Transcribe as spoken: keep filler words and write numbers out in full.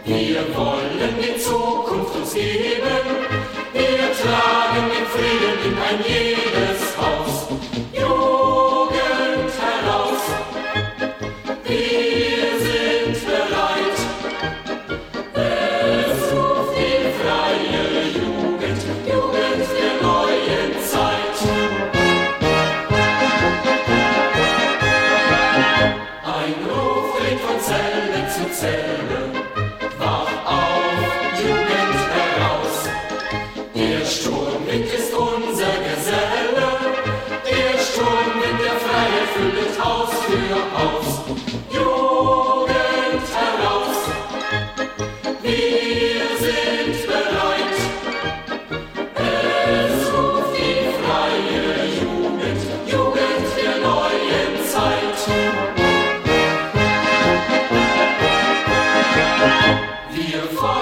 Wir wollen die Zukunft uns geben, wir tragen den Frieden in ein jedes Haus. Jugend heraus, wir sind bereit, es ruft die freie Jugend, Jugend der neuen Zeit. Ein Ruf geht von Zelle zu Zelle, wach auf, Jugend heraus. Der Sturmwind ist unser Geselle, der Sturmwind der Freiheit füllt Haus für Haus. Jugend heraus, wir sind bereit, es ruft die freie Jugend, Jugend der neuen Zeit. Wir